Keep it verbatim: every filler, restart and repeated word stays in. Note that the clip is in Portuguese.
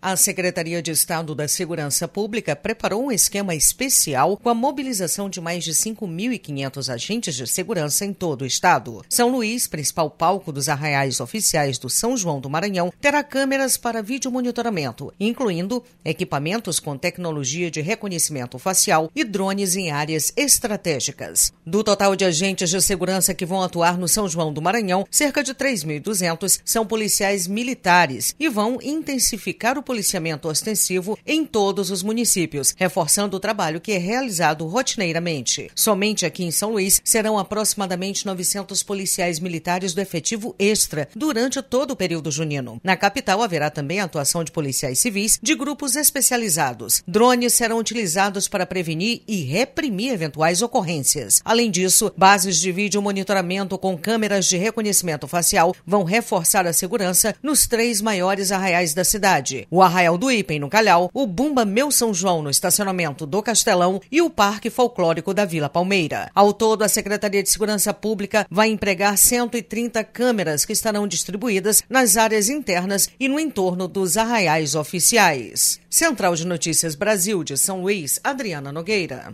A Secretaria de Estado da Segurança Pública preparou um esquema especial com a mobilização de mais de cinco mil e quinhentos agentes de segurança em todo o estado. São Luís, principal palco dos arraiais oficiais do São João do Maranhão, terá câmeras para videomonitoramento, incluindo equipamentos com tecnologia de reconhecimento facial e drones em áreas estratégicas. Do total de agentes de segurança que vão atuar no São João do Maranhão, cerca de três mil e duzentos são policiais militares e vão intensificar o policiamento ostensivo em todos os municípios, reforçando o trabalho que é realizado rotineiramente. Somente aqui em São Luís serão aproximadamente novecentos policiais militares do efetivo extra durante todo o período junino. Na capital haverá também a atuação de policiais civis de grupos especializados. Drones serão utilizados para prevenir e reprimir eventuais ocorrências. Além disso, bases de vídeo monitoramento com câmeras de reconhecimento facial vão reforçar a segurança nos três maiores arraiais da cidade: o Arraial do Ipem, no Calhau, o Bumba Meu São João, no estacionamento do Castelão e o Parque Folclórico da Vila Palmeira. Ao todo, a Secretaria de Segurança Pública vai empregar cento e trinta câmeras que estarão distribuídas nas áreas internas e no entorno dos arraiais oficiais. Central de Notícias Brasil de São Luís, Adriana Nogueira.